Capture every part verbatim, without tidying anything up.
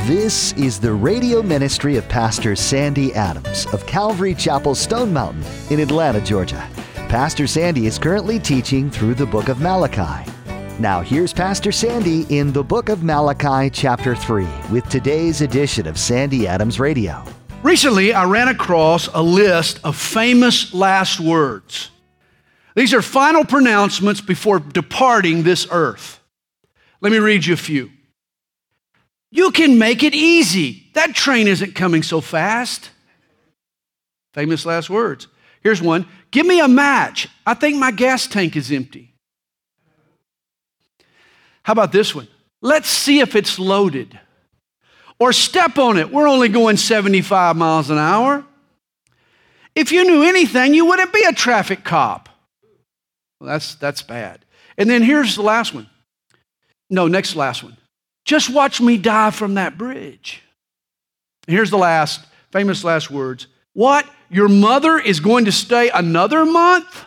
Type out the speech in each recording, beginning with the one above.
This is the radio ministry of Pastor Sandy Adams of Calvary Chapel Stone Mountain in Atlanta, Georgia. Pastor Sandy is currently teaching through the book of Malachi. Now here's Pastor Sandy in the book of Malachi chapter three with today's edition of Sandy Adams Radio. Recently, I ran across a list of famous last words. These are final pronouncements before departing this earth. Let me read you a few. You can make it easy. That train isn't coming so fast. Famous last words. Here's one. Give me a match. I think my gas tank is empty. How about this one? Let's see if it's loaded. Or step on it. We're only going seventy-five miles an hour. If you knew anything, you wouldn't be a traffic cop. Well, that's, that's bad. And then here's the last one. No, next last one. Just watch me die from that bridge. And here's the last, famous last words. What? Your mother is going to stay another month?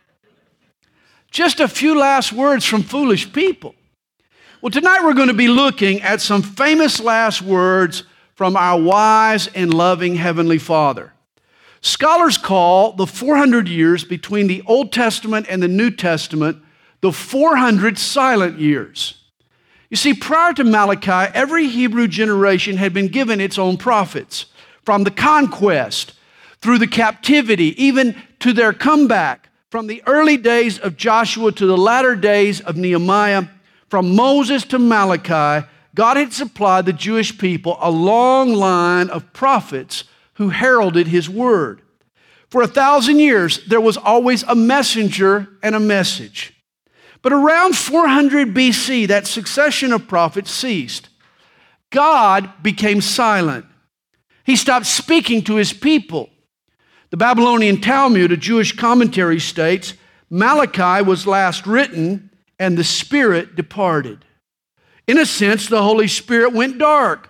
Just a few last words from foolish people. Well, tonight we're going to be looking at some famous last words from our wise and loving Heavenly Father. Scholars call the four hundred years between the Old Testament and the New Testament the four hundred silent years. You see, prior to Malachi, every Hebrew generation had been given its own prophets. From the conquest, through the captivity, even to their comeback, from the early days of Joshua to the latter days of Nehemiah, from Moses to Malachi, God had supplied the Jewish people a long line of prophets who heralded His word. For a thousand years, there was always a messenger and a message. But around four hundred B C, that succession of prophets ceased. God became silent. He stopped speaking to His people. The Babylonian Talmud, a Jewish commentary, states, Malachi was last written and the Spirit departed. In a sense, the Holy Spirit went dark.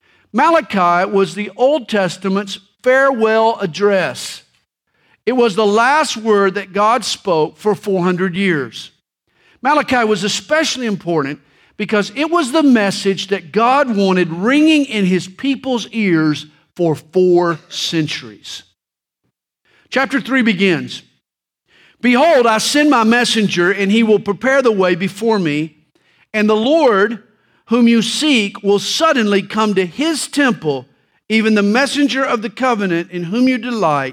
Malachi was the Old Testament's farewell address. It was the last word that God spoke for four hundred years. Malachi was especially important because it was the message that God wanted ringing in His people's ears for four centuries. Chapter three begins, Behold, I send my messenger, and he will prepare the way before me, and the Lord whom you seek will suddenly come to His temple, even the messenger of the covenant in whom you delight.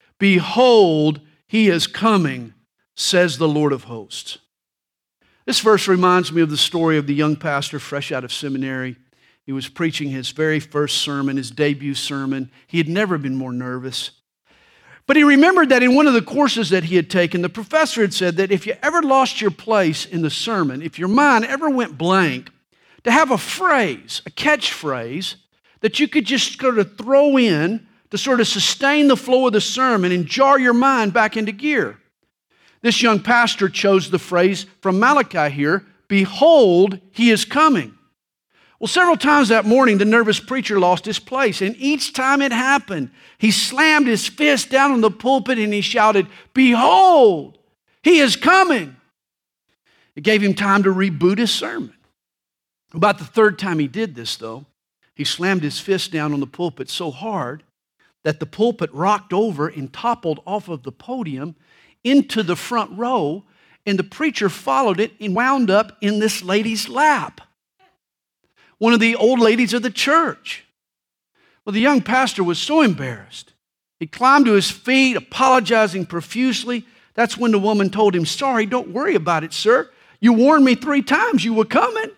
Behold, He is coming, says the Lord of hosts. This verse reminds me of the story of the young pastor fresh out of seminary. He was preaching his very first sermon, his debut sermon. He had never been more nervous. But he remembered that in one of the courses that he had taken, the professor had said that if you ever lost your place in the sermon, if your mind ever went blank, to have a phrase, a catchphrase, that you could just sort of throw in to sort of sustain the flow of the sermon and jar your mind back into gear. This young pastor chose the phrase from Malachi here, Behold, He is coming. Well, several times that morning, the nervous preacher lost his place, and each time it happened, he slammed his fist down on the pulpit and he shouted, Behold, He is coming. It gave him time to reboot his sermon. About the third time he did this, though, he slammed his fist down on the pulpit so hard that the pulpit rocked over and toppled off of the podium into the front row, and the preacher followed it and wound up in this lady's lap, one of the old ladies of the church. Well, the young pastor was so embarrassed. He climbed to his feet, apologizing profusely. That's when the woman told him, Sorry, don't worry about it, sir. You warned me three times you were coming.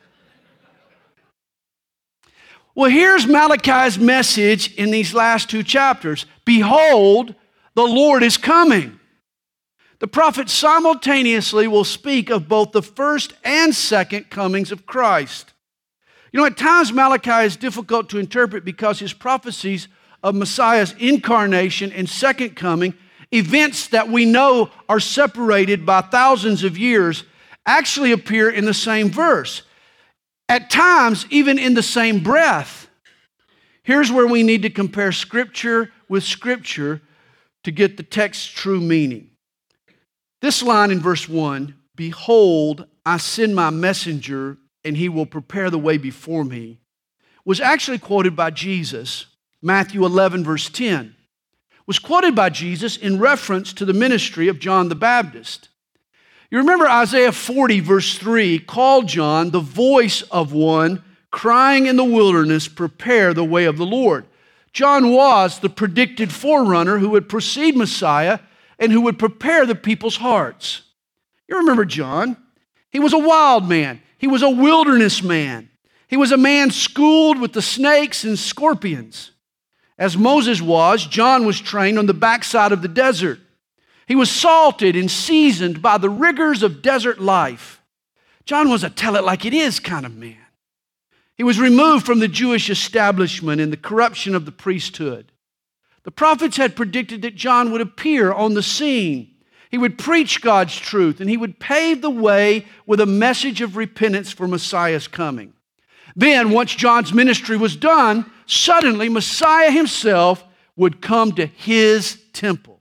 Well, here's Malachi's message in these last two chapters. Behold, the Lord is coming. The prophet simultaneously will speak of both the first and second comings of Christ. You know, at times Malachi is difficult to interpret because his prophecies of Messiah's incarnation and second coming, events that we know are separated by thousands of years, actually appear in the same verse. At times, even in the same breath. Here's where we need to compare Scripture with Scripture to get the text's true meaning. This line in verse one, Behold, I send my messenger, and he will prepare the way before me, was actually quoted by Jesus. Matthew eleven, verse ten, was quoted by Jesus in reference to the ministry of John the Baptist. You remember Isaiah forty, verse three, called John the voice of one crying in the wilderness, prepare the way of the Lord. John was the predicted forerunner who would precede Messiah and who would prepare the people's hearts. You remember John? He was a wild man. He was a wilderness man. He was a man schooled with the snakes and scorpions. As Moses was, John was trained on the backside of the desert. He was salted and seasoned by the rigors of desert life. John was a tell-it-like-it-is kind of man. He was removed from the Jewish establishment and the corruption of the priesthood. The prophets had predicted that John would appear on the scene. He would preach God's truth, and he would pave the way with a message of repentance for Messiah's coming. Then, once John's ministry was done, suddenly Messiah himself would come to his temple.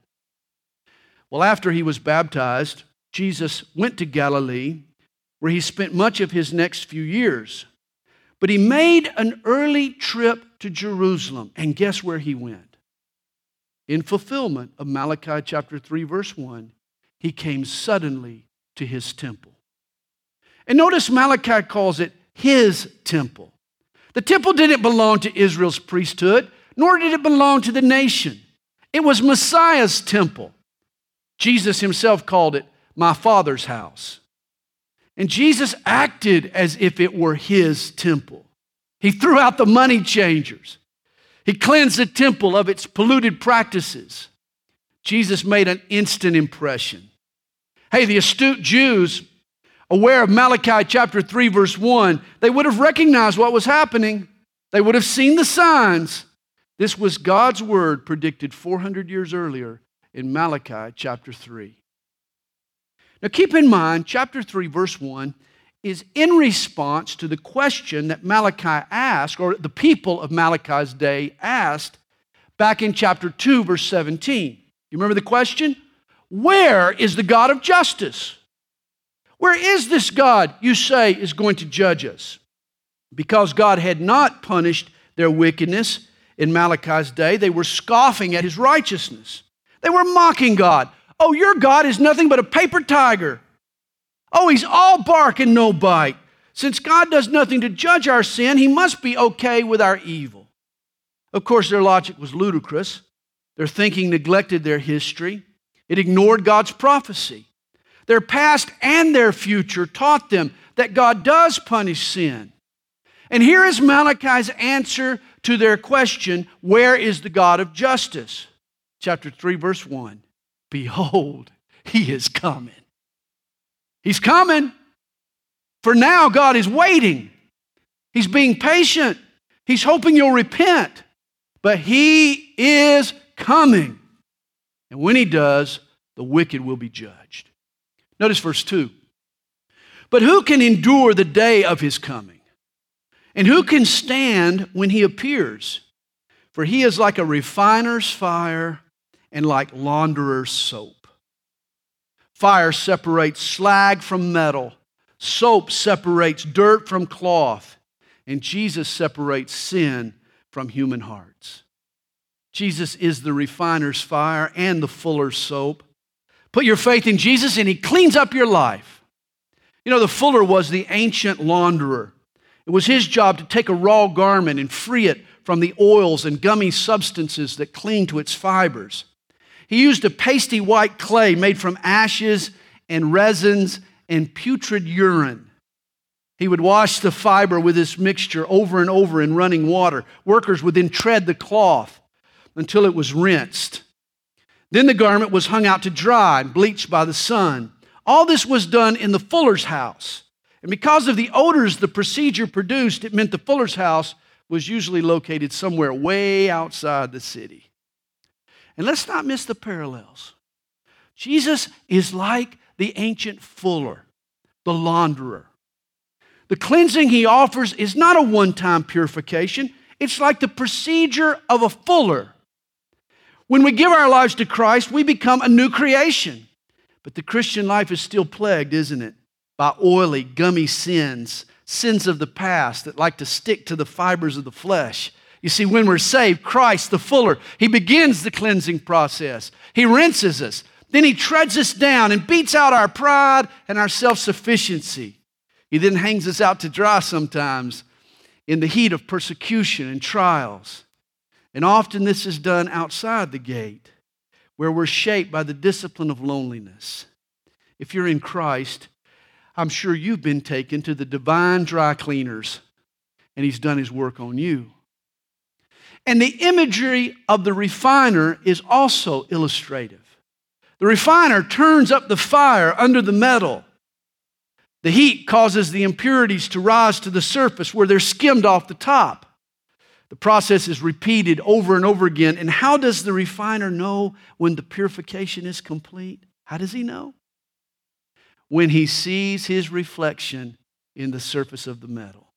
Well, after he was baptized, Jesus went to Galilee, where he spent much of his next few years. But he made an early trip to Jerusalem, and guess where he went? In fulfillment of Malachi chapter three, verse one, he came suddenly to his temple. And notice Malachi calls it his temple. The temple didn't belong to Israel's priesthood, nor did it belong to the nation. It was Messiah's temple. Jesus himself called it my Father's house. And Jesus acted as if it were his temple. He threw out the money changers. He cleansed the temple of its polluted practices. Jesus made an instant impression. Hey, the astute Jews, aware of Malachi chapter three, verse one, they would have recognized what was happening. They would have seen the signs. This was God's word predicted four hundred years earlier in Malachi chapter three. Now keep in mind, chapter three, verse one is in response to the question that Malachi asked, or the people of Malachi's day asked, back in chapter two, verse seventeen. You remember the question? Where is the God of justice? Where is this God you say is going to judge us? Because God had not punished their wickedness in Malachi's day, they were scoffing at his righteousness. They were mocking God. Oh, your God is nothing but a paper tiger. Oh, he's all bark and no bite. Since God does nothing to judge our sin, he must be okay with our evil. Of course, their logic was ludicrous. Their thinking neglected their history. It ignored God's prophecy. Their past and their future taught them that God does punish sin. And here is Malachi's answer to their question, where is the God of justice? Chapter three, verse one. Behold, he is coming. He's coming. For now, God is waiting. He's being patient. He's hoping you'll repent. But he is coming. And when he does, the wicked will be judged. Notice verse two. But who can endure the day of his coming? And who can stand when he appears? For he is like a refiner's fire and like launderer's soap. Fire separates slag from metal. Soap separates dirt from cloth. And Jesus separates sin from human hearts. Jesus is the refiner's fire and the fuller's soap. Put your faith in Jesus and he cleans up your life. You know, the fuller was the ancient launderer. It was his job to take a raw garment and free it from the oils and gummy substances that cling to its fibers. He used a pasty white clay made from ashes and resins and putrid urine. He would wash the fiber with this mixture over and over in running water. Workers would then tread the cloth until it was rinsed. Then the garment was hung out to dry and bleached by the sun. All this was done in the fuller's house. And because of the odors the procedure produced, it meant the fuller's house was usually located somewhere way outside the city. And let's not miss the parallels. Jesus is like the ancient fuller, the launderer. The cleansing he offers is not a one-time purification. It's like the procedure of a fuller. When we give our lives to Christ, we become a new creation. But the Christian life is still plagued, isn't it? By oily, gummy sins sins of the past that like to stick to the fibers of the flesh. You see, when we're saved, Christ, the fuller, He begins the cleansing process. He rinses us. Then He treads us down and beats out our pride and our self-sufficiency. He then hangs us out to dry sometimes in the heat of persecution and trials. And often this is done outside the gate, where we're shaped by the discipline of loneliness. If you're in Christ, I'm sure you've been taken to the divine dry cleaners, and He's done His work on you. And the imagery of the refiner is also illustrative. The refiner turns up the fire under the metal. The heat causes the impurities to rise to the surface where they're skimmed off the top. The process is repeated over and over again. And how does the refiner know when the purification is complete? How does he know? When he sees his reflection in the surface of the metal.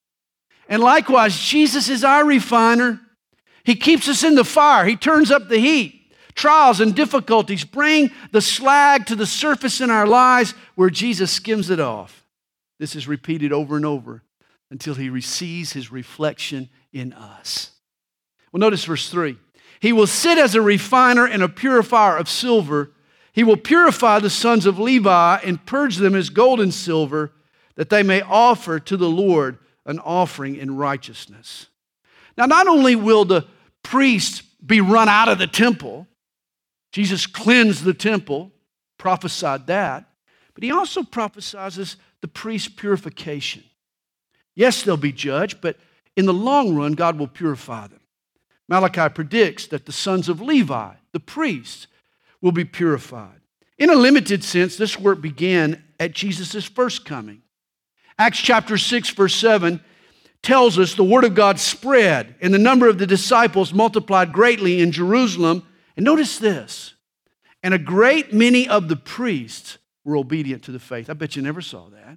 And likewise, Jesus is our refiner. He keeps us in the fire. He turns up the heat. Trials and difficulties bring the slag to the surface in our lives where Jesus skims it off. This is repeated over and over until He sees His reflection in us. Well, notice verse three. He will sit as a refiner and a purifier of silver. He will purify the sons of Levi and purge them as gold and silver, that they may offer to the Lord an offering in righteousness. Now, not only will the priests be run out of the temple, Jesus cleansed the temple, prophesied that, but He also prophesies the priest's purification. Yes, they'll be judged, but in the long run, God will purify them. Malachi predicts that the sons of Levi, the priests, will be purified. In a limited sense, this work began at Jesus' first coming. Acts chapter six, verse seven tells us the word of God spread, and the number of the disciples multiplied greatly in Jerusalem. And notice this, and a great many of the priests were obedient to the faith. I bet you never saw that.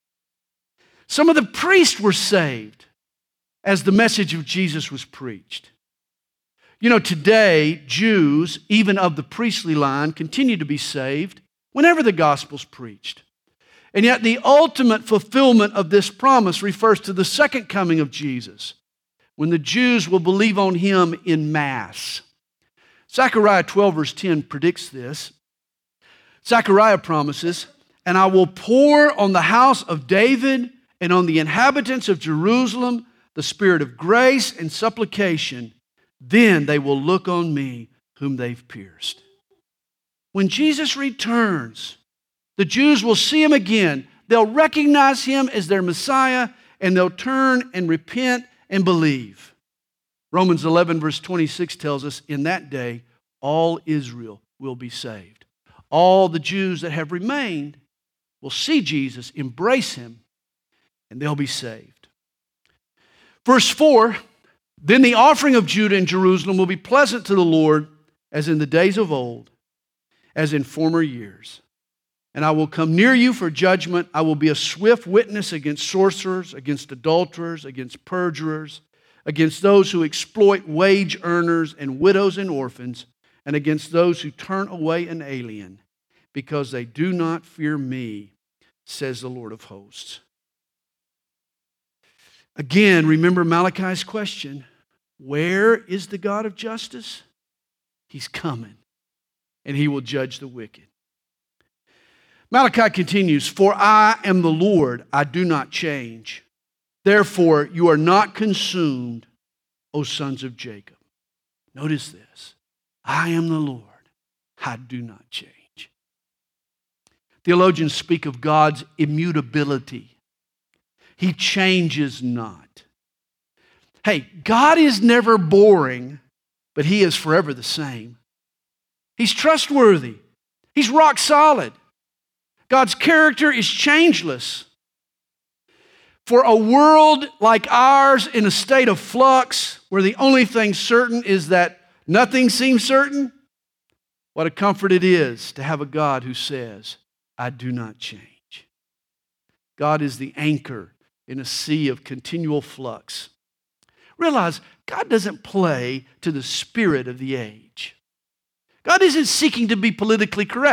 Some of the priests were saved as the message of Jesus was preached. You know, today, Jews, even of the priestly line, continue to be saved whenever the gospel's preached. And yet the ultimate fulfillment of this promise refers to the second coming of Jesus, when the Jews will believe on Him in mass. Zechariah twelve verse ten predicts this. Zechariah promises, "And I will pour on the house of David and on the inhabitants of Jerusalem the spirit of grace and supplication. Then they will look on me whom they've pierced." When Jesus returns, the Jews will see Him again. They'll recognize Him as their Messiah, and they'll turn and repent and believe. Romans eleven verse twenty-six tells us, in that day, all Israel will be saved. All the Jews that have remained will see Jesus, embrace Him, and they'll be saved. Verse four, then the offering of Judah and Jerusalem will be pleasant to the Lord, as in the days of old, as in former years. And I will come near you for judgment. I will be a swift witness against sorcerers, against adulterers, against perjurers, against those who exploit wage earners and widows and orphans, and against those who turn away an alien, because they do not fear me, says the Lord of hosts. Again, remember Malachi's question, where is the God of justice? He's coming, and He will judge the wicked. Malachi continues, for I am the Lord, I do not change. Therefore, you are not consumed, O sons of Jacob. Notice this. I am the Lord, I do not change. Theologians speak of God's immutability. He changes not. Hey, God is never boring, but He is forever the same. He's trustworthy. He's rock solid. God's character is changeless. For a world like ours in a state of flux, where the only thing certain is that nothing seems certain, what a comfort it is to have a God who says, I do not change. God is the anchor in a sea of continual flux. Realize, God doesn't play to the spirit of the age. God isn't seeking to be politically correct.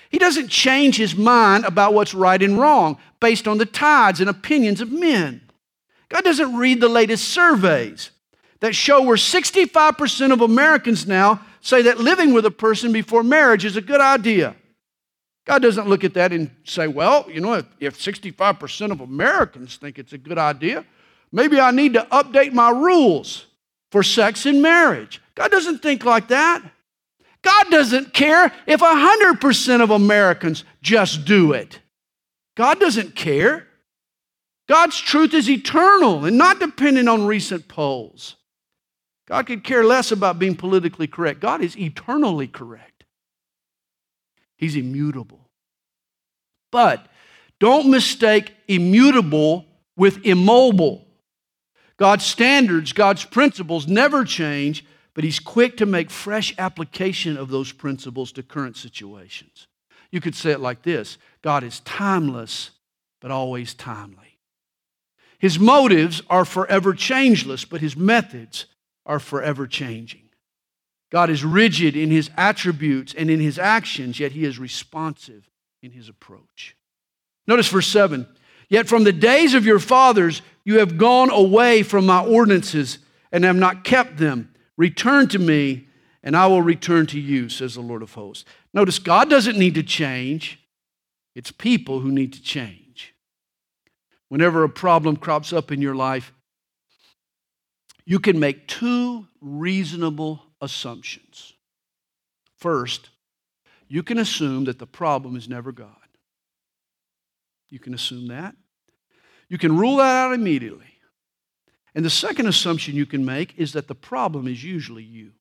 He doesn't change his mind about what's right and wrong based on the tides and opinions of men. God doesn't read the latest surveys that show where sixty-five percent of Americans now say that living with a person before marriage is a good idea. God doesn't look at that and say, well, you know, if, if sixty-five percent of Americans think it's a good idea, maybe I need to update my rules for sex in marriage. God doesn't think like that. God doesn't care if one hundred percent of Americans just do it. God doesn't care. God's truth is eternal and not dependent on recent polls. God could care less about being politically correct. God is eternally correct. He's immutable. But don't mistake immutable with immobile. God's standards, God's principles never change, but He's quick to make fresh application of those principles to current situations. You could say it like this: God is timeless, but always timely. His motives are forever changeless, but His methods are forever changing. God is rigid in His attributes and in His actions, yet He is responsive in His approach. Notice verse seven. Yet from the days of your fathers you have gone away from my ordinances and have not kept them. Return to me, and I will return to you, says the Lord of hosts. Notice, God doesn't need to change. It's people who need to change. Whenever a problem crops up in your life, you can make two reasonable assumptions. First, you can assume that the problem is never God. You can assume that. You can rule that out immediately. And the second assumption you can make is that the problem is usually you.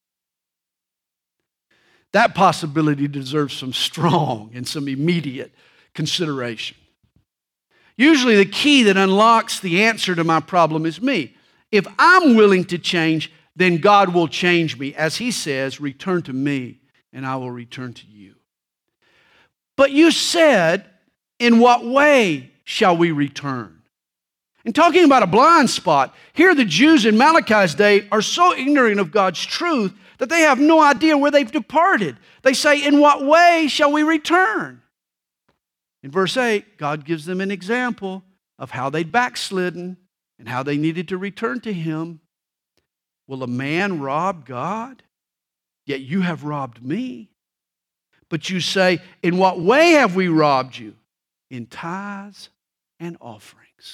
That possibility deserves some strong and some immediate consideration. Usually the key that unlocks the answer to my problem is me. If I'm willing to change, then God will change me. As He says, return to me and I will return to you. But you said, in what way shall we return? And talking about a blind spot, here the Jews in Malachi's day are so ignorant of God's truth that they have no idea where they've departed. They say, in what way shall we return? In verse eight, God gives them an example of how they'd backslidden and how they needed to return to Him. Will a man rob God? Yet you have robbed me. But you say, in what way have we robbed you? In tithes and offerings.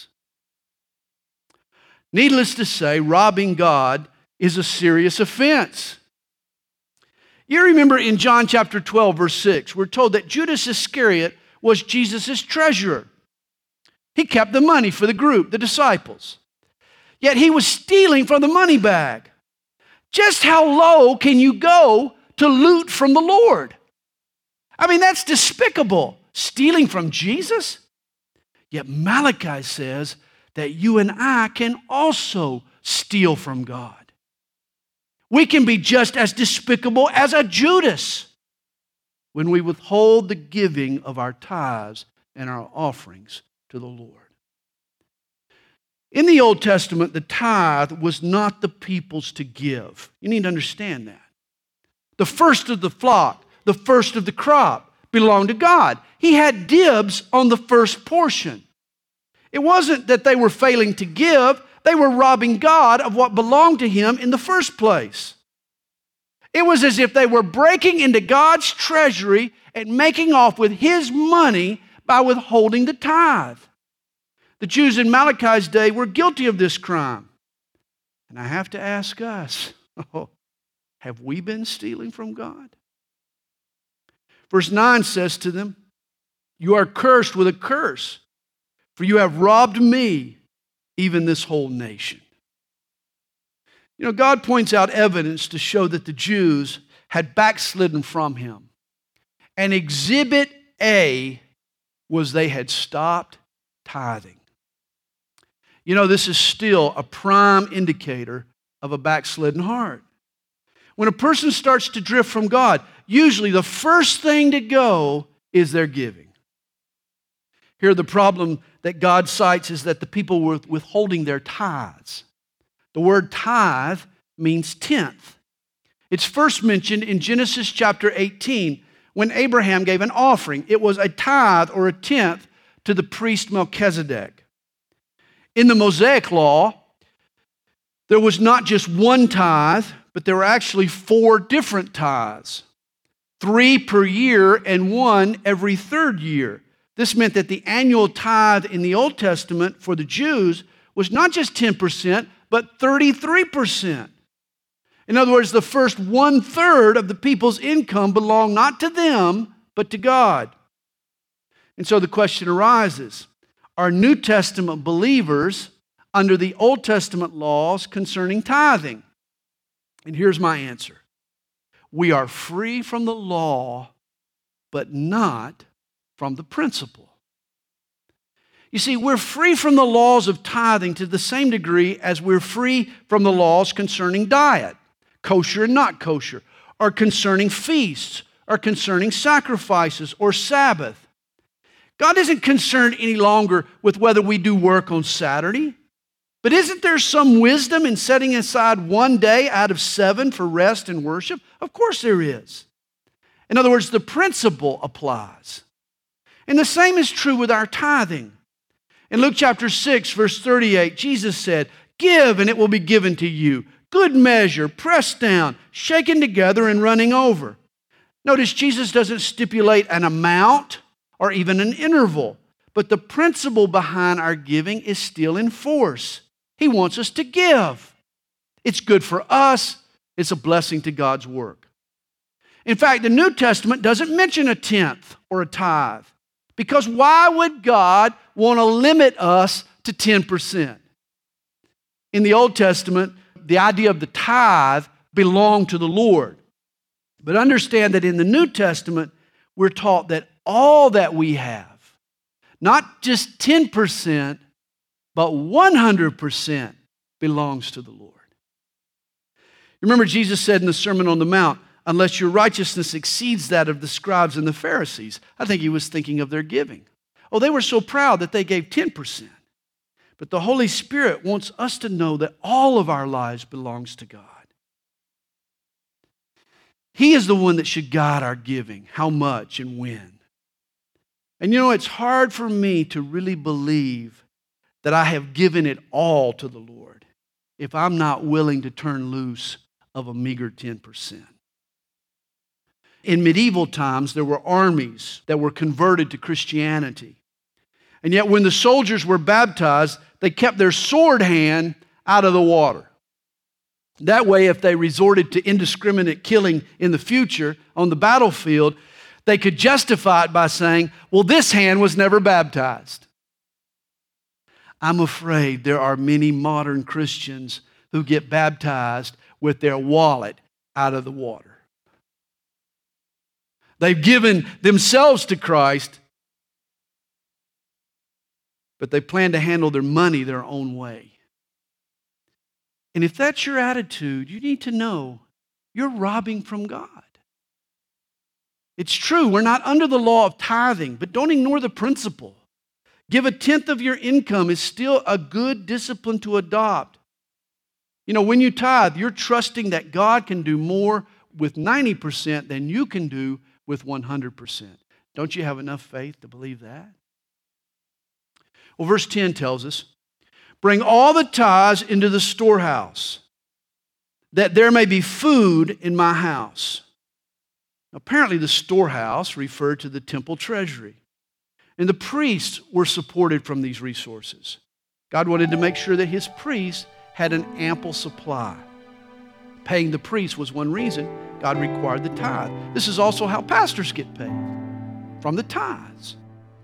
Needless to say, robbing God is a serious offense. You remember in John chapter twelve, verse six, we're told that Judas Iscariot was Jesus' treasurer. He kept the money for the group, the disciples. Yet he was stealing from the money bag. Just how low can you go to loot from the Lord? I mean, that's despicable. Stealing from Jesus? Yet Malachi says that you and I can also steal from God. We can be just as despicable as a Judas when we withhold the giving of our tithes and our offerings to the Lord. In the Old Testament, the tithe was not the people's to give. You need to understand that. The first of the flock, the first of the crop, belonged to God. He had dibs on the first portion. It wasn't that they were failing to give. They were robbing God of what belonged to Him in the first place. It was as if they were breaking into God's treasury and making off with His money by withholding the tithe. The Jews in Malachi's day were guilty of this crime. And I have to ask us, oh, have we been stealing from God? Verse nine says to them, you are cursed with a curse, for you have robbed me, even this whole nation. You know, God points out evidence to show that the Jews had backslidden from Him. And exhibit A was they had stopped tithing. You know, this is still a prime indicator of a backslidden heart. When a person starts to drift from God, usually the first thing to go is their giving. Here, the problem that God cites is that the people were withholding their tithes. The word tithe means tenth. It's first mentioned in Genesis chapter eighteen, when Abraham gave an offering. It was a tithe or a tenth to the priest Melchizedek. In the Mosaic Law, there was not just one tithe, but there were actually four different tithes. Three per year and one every third year. This meant that the annual tithe in the Old Testament for the Jews was not just ten percent, but thirty-three percent. In other words, the first one-third of the people's income belonged not to them, but to God. And so the question arises, are New Testament believers under the Old Testament laws concerning tithing? And here's my answer. We are free from the law, but not from the principle. You see, we're free from the laws of tithing to the same degree as we're free from the laws concerning diet, kosher and not kosher, or concerning feasts, or concerning sacrifices, or Sabbath. God isn't concerned any longer with whether we do work on Saturday. But isn't there some wisdom in setting aside one day out of seven for rest and worship? Of course there is. In other words, the principle applies. And the same is true with our tithing. In Luke chapter six, verse thirty-eight, Jesus said, "Give and it will be given to you. Good measure, pressed down, shaken together and running over." Notice Jesus doesn't stipulate an amount or even an interval, but the principle behind our giving is still in force. He wants us to give. It's good for us. It's a blessing to God's work. In fact, the New Testament doesn't mention a tenth or a tithe, because why would God want to limit us to ten percent? In the Old Testament, the idea of the tithe belonged to the Lord. But understand that in the New Testament, we're taught that all that we have, not just ten percent, but one hundred percent belongs to the Lord. Remember, Jesus said in the Sermon on the Mount, unless your righteousness exceeds that of the scribes and the Pharisees. I think he was thinking of their giving. Oh, they were so proud that they gave ten percent. But the Holy Spirit wants us to know that all of our lives belongs to God. He is the one that should guide our giving, how much and when. And you know, it's hard for me to really believe that I have given it all to the Lord if I'm not willing to turn loose of a meager ten percent. In medieval times, there were armies that were converted to Christianity. And yet when the soldiers were baptized, they kept their sword hand out of the water. That way, if they resorted to indiscriminate killing in the future on the battlefield, they could justify it by saying, well, this hand was never baptized. I'm afraid there are many modern Christians who get baptized with their wallet out of the water. They've given themselves to Christ, but they plan to handle their money their own way. And if that's your attitude, you need to know you're robbing from God. It's true, we're not under the law of tithing, but don't ignore the principle. Give a tenth of your income is still a good discipline to adopt. You know, when you tithe, you're trusting that God can do more with ninety percent than you can do with one hundred percent. Don't you have enough faith to believe that? Well, verse ten tells us, bring all the tithes into the storehouse, that there may be food in my house. Apparently, the storehouse referred to the temple treasury. And the priests were supported from these resources. God wanted to make sure that his priests had an ample supply. Paying the priests was one reason God required the tithe. This is also how pastors get paid, from the tithes.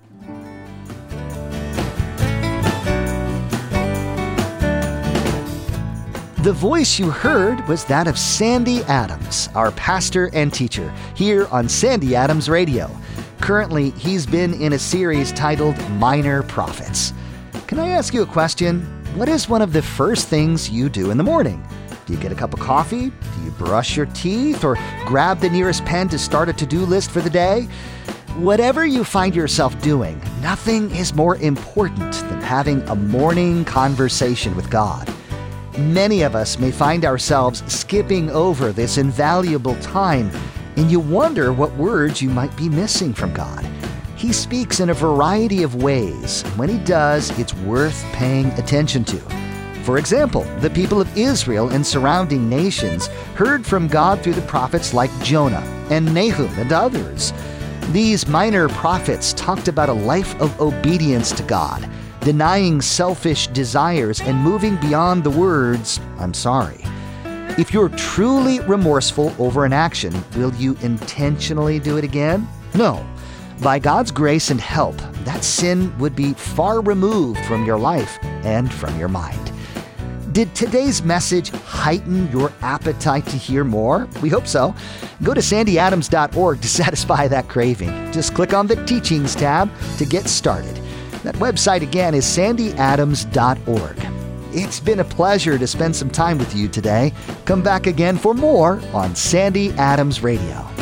The voice you heard was that of Sandy Adams, our pastor and teacher, here on Sandy Adams Radio. Currently, he's been in a series titled Minor Prophets. Can I ask you a question? What is one of the first things you do in the morning? Do you get a cup of coffee? Do you brush your teeth or grab the nearest pen to start a to-do list for the day? Whatever you find yourself doing, nothing is more important than having a morning conversation with God. Many of us may find ourselves skipping over this invaluable time and you wonder what words you might be missing from God. He speaks in a variety of ways, and when he does, it's worth paying attention to. For example, the people of Israel and surrounding nations heard from God through the prophets like Jonah and Nahum and others. These minor prophets talked about a life of obedience to God, denying selfish desires and moving beyond the words, "I'm sorry." If you're truly remorseful over an action, will you intentionally do it again? No. By God's grace and help, that sin would be far removed from your life and from your mind. Did today's message heighten your appetite to hear more? We hope so. Go to sandy adams dot org to satisfy that craving. Just click on the Teachings tab to get started. That website again is sandy adams dot org. It's been a pleasure to spend some time with you today. Come back again for more on Sandy Adams Radio.